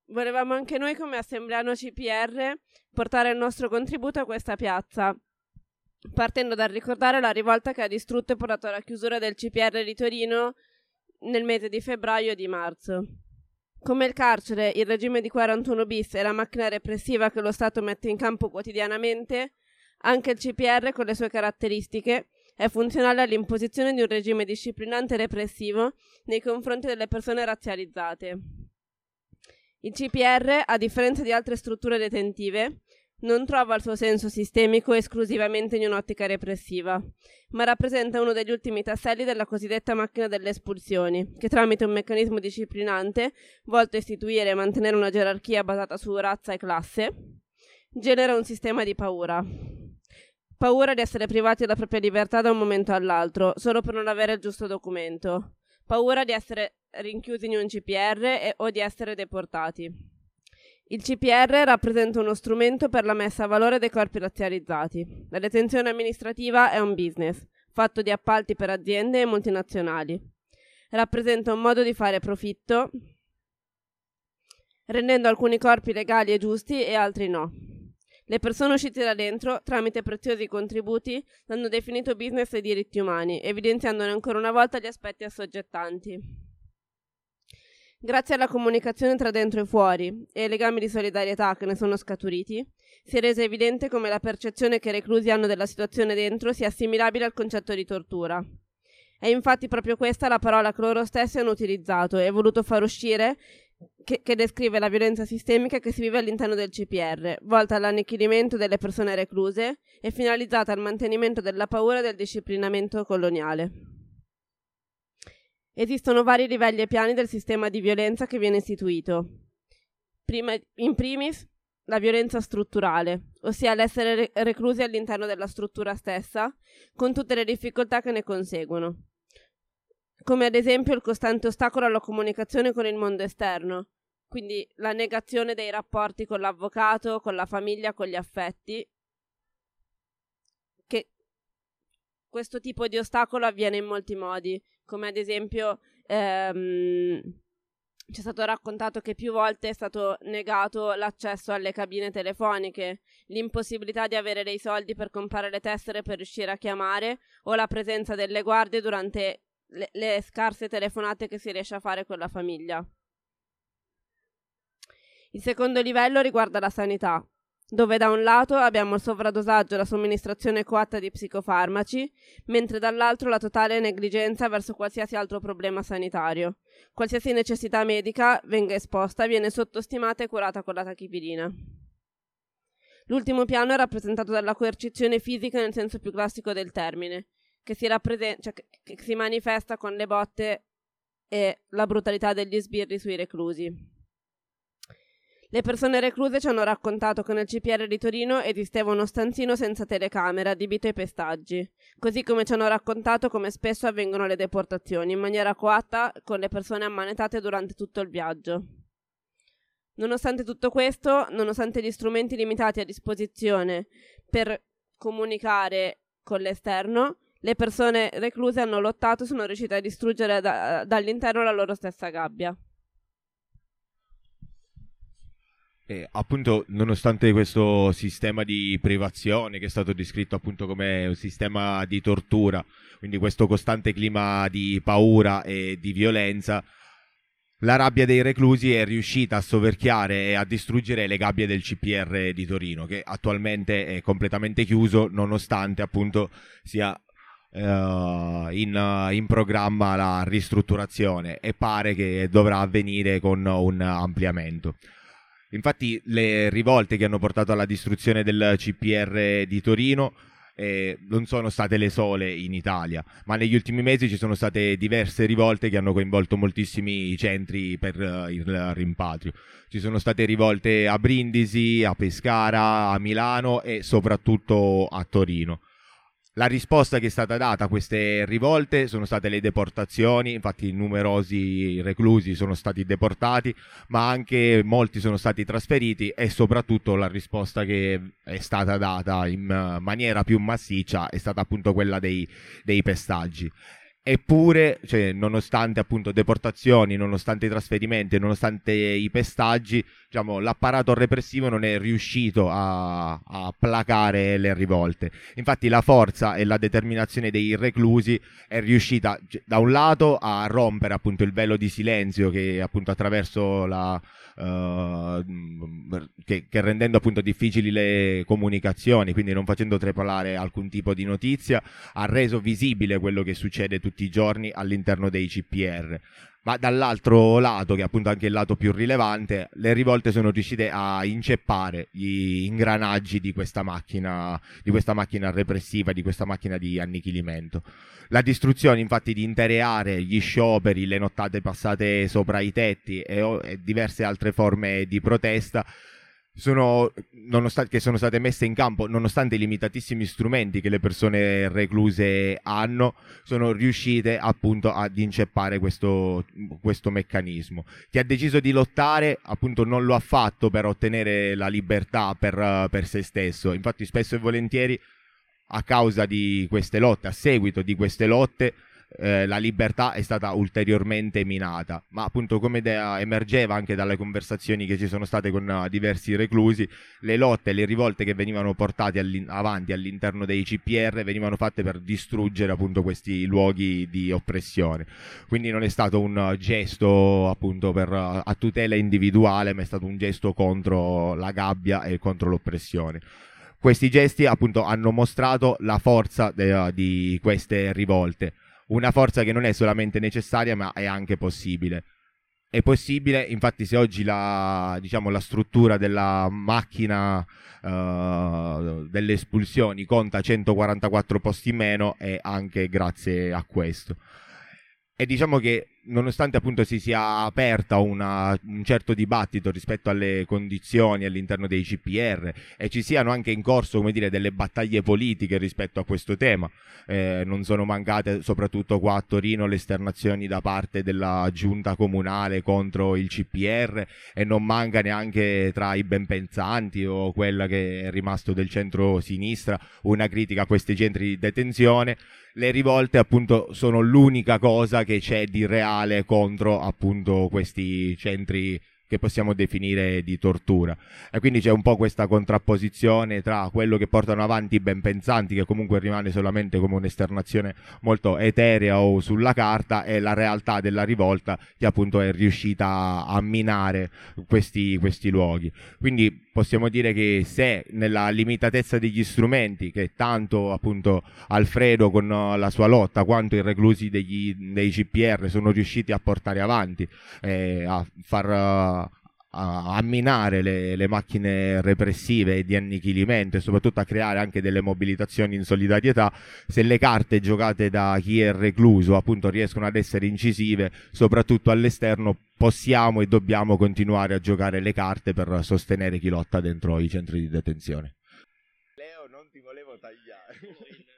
volevamo anche noi come Assembleano CPR portare il nostro contributo a questa piazza, partendo dal ricordare la rivolta che ha distrutto e portato alla chiusura del CPR di Torino nel mese di febbraio e di marzo. Come il carcere, il regime di 41 bis e la macchina repressiva che lo Stato mette in campo quotidianamente, anche il CPR, con le sue caratteristiche, è funzionale all'imposizione di un regime disciplinante e repressivo nei confronti delle persone razzializzate. Il CPR, a differenza di altre strutture detentive, non trova il suo senso sistemico esclusivamente in un'ottica repressiva, ma rappresenta uno degli ultimi tasselli della cosiddetta macchina delle espulsioni, che tramite un meccanismo disciplinante, volto a istituire e mantenere una gerarchia basata su razza e classe, genera un sistema di paura. Paura di essere privati della propria libertà da un momento all'altro, solo per non avere il giusto documento. Paura di essere rinchiusi in un CPR o di essere deportati. Il CPR rappresenta uno strumento per la messa a valore dei corpi razzializzati. La detenzione amministrativa è un business, fatto di appalti per aziende e multinazionali. Rappresenta un modo di fare profitto, rendendo alcuni corpi legali e giusti e altri no. Le persone uscite da dentro, tramite preziosi contributi, hanno definito business e diritti umani, evidenziandone ancora una volta gli aspetti assoggettanti. Grazie alla comunicazione tra dentro e fuori e ai legami di solidarietà che ne sono scaturiti, si è reso evidente come la percezione che i reclusi hanno della situazione dentro sia assimilabile al concetto di tortura. È infatti proprio questa la parola che loro stessi hanno utilizzato e voluto far uscire, che descrive la violenza sistemica che si vive all'interno del CPR, volta all'annichilimento delle persone recluse e finalizzata al mantenimento della paura e del disciplinamento coloniale. Esistono vari livelli e piani del sistema di violenza che viene istituito. In primis, la violenza strutturale, ossia l'essere reclusi all'interno della struttura stessa, con tutte le difficoltà che ne conseguono, come ad esempio il costante ostacolo alla comunicazione con il mondo esterno, quindi la negazione dei rapporti con l'avvocato, con la famiglia, con gli affetti, che questo tipo di ostacolo avviene in molti modi, come ad esempio ci è stato raccontato che più volte è stato negato l'accesso alle cabine telefoniche, l'impossibilità di avere dei soldi per comprare le tessere per riuscire a chiamare o la presenza delle guardie durante le scarse telefonate che si riesce a fare con la famiglia. Il secondo livello riguarda la sanità, dove da un lato abbiamo il sovradosaggio e la somministrazione coatta di psicofarmaci, mentre dall'altro la totale negligenza verso qualsiasi altro problema sanitario. Qualsiasi necessità medica venga esposta viene sottostimata e curata con la tachipirina. L'ultimo piano è rappresentato dalla coercizione fisica nel senso più classico del termine, che si manifesta con le botte e la brutalità degli sbirri sui reclusi. Le persone recluse ci hanno raccontato che nel CPR di Torino esisteva uno stanzino senza telecamera adibito ai pestaggi, così come ci hanno raccontato come spesso avvengono le deportazioni in maniera coatta con le persone ammanetate durante tutto il viaggio. Nonostante tutto questo, nonostante gli strumenti limitati a disposizione per comunicare con l'esterno, le persone recluse hanno lottato e sono riuscite a distruggere dall'interno la loro stessa gabbia. Appunto, nonostante questo sistema di privazione che è stato descritto appunto come un sistema di tortura, quindi questo costante clima di paura e di violenza, la rabbia dei reclusi è riuscita a soverchiare e a distruggere le gabbie del CPR di Torino, che attualmente è completamente chiuso nonostante appunto sia in programma la ristrutturazione e pare che dovrà avvenire con un ampliamento. Infatti le rivolte che hanno portato alla distruzione del CPR di Torino non sono state le sole in Italia, ma negli ultimi mesi ci sono state diverse rivolte che hanno coinvolto moltissimi centri per il rimpatrio. Ci sono state rivolte a Brindisi, a Pescara, a Milano e soprattutto a Torino. La risposta che è stata data a queste rivolte sono state le deportazioni, infatti numerosi reclusi sono stati deportati, ma anche molti sono stati trasferiti e soprattutto la risposta che è stata data in maniera più massiccia è stata appunto quella dei pestaggi. Eppure, cioè, nonostante appunto deportazioni, nonostante i trasferimenti, nonostante i pestaggi, diciamo, l'apparato repressivo non è riuscito a placare le rivolte. Infatti la forza e la determinazione dei reclusi è riuscita da un lato a rompere appunto il velo di silenzio che appunto attraverso che rendendo appunto difficili le comunicazioni, quindi non facendo trapelare alcun tipo di notizia, ha reso visibile quello che succede tutti i giorni all'interno dei CPR. Ma dall'altro lato, che è appunto anche il lato più rilevante, le rivolte sono riuscite a inceppare gli ingranaggi di questa macchina repressiva, di questa macchina di annichilimento. La distruzione infatti di intere aree, gli scioperi, le nottate passate sopra i tetti e diverse altre forme di protesta che sono state messe in campo nonostante i limitatissimi strumenti che le persone recluse hanno, sono riuscite appunto ad inceppare questo meccanismo. Chi ha deciso di lottare appunto non lo ha fatto per ottenere la libertà per se stesso, infatti spesso e volentieri a causa di queste lotte, a seguito di queste lotte, la libertà è stata ulteriormente minata, ma appunto come emergeva anche dalle conversazioni che ci sono state con diversi reclusi, le lotte e le rivolte che venivano portate avanti all'interno dei CPR venivano fatte per distruggere appunto questi luoghi di oppressione, quindi non è stato un gesto appunto a tutela individuale, ma è stato un gesto contro la gabbia e contro l'oppressione. Questi gesti appunto hanno mostrato la forza di queste rivolte, una forza che non è solamente necessaria ma è anche possibile. È possibile, infatti, se oggi la struttura della macchina delle espulsioni conta 144 posti in meno, è anche grazie a questo. E diciamo che nonostante appunto si sia aperta un certo dibattito rispetto alle condizioni all'interno dei CPR e ci siano anche in corso, come dire, delle battaglie politiche rispetto a questo tema, non sono mancate soprattutto qua a Torino le esternazioni da parte della giunta comunale contro il CPR e non manca neanche tra i benpensanti o quella che è rimasto del centro-sinistra una critica a questi centri di detenzione. Le rivolte appunto sono l'unica cosa che c'è di reale contro appunto questi centri che possiamo definire di tortura, e quindi c'è un po' questa contrapposizione tra quello che portano avanti i benpensanti, che comunque rimane solamente come un'esternazione molto eterea o sulla carta, e la realtà della rivolta che appunto è riuscita a minare questi luoghi. Quindi possiamo dire che se nella limitatezza degli strumenti che tanto appunto Alfredo con la sua lotta quanto i reclusi dei CPR sono riusciti a portare avanti, a far a minare le macchine repressive di annichilimento e soprattutto a creare anche delle mobilitazioni in solidarietà, se le carte giocate da chi è recluso appunto riescono ad essere incisive soprattutto all'esterno, possiamo e dobbiamo continuare a giocare le carte per sostenere chi lotta dentro i centri di detenzione. Leo, non ti volevo tagliare.